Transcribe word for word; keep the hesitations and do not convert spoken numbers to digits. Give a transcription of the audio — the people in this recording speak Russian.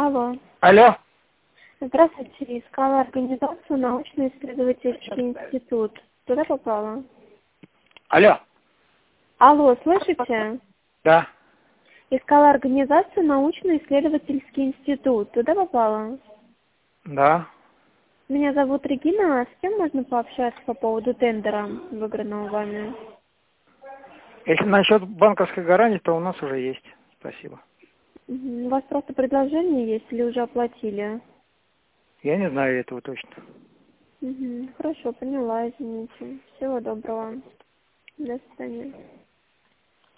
Алло. Алло. Здравствуйте. Искала организацию научно-исследовательский институт. Туда попала? Алло. Алло, слышите? Да. Искала организацию научно-исследовательский институт. Туда попала? Да. Меня зовут Регина. С кем можно пообщаться по поводу тендера, выигранного вами? Если насчет банковской гарантии, то у нас уже есть. Спасибо. Мгм. У вас просто предложение есть или уже оплатили? Я не знаю этого точно. Угу. Хорошо, поняла, извините. Всего доброго. До свидания.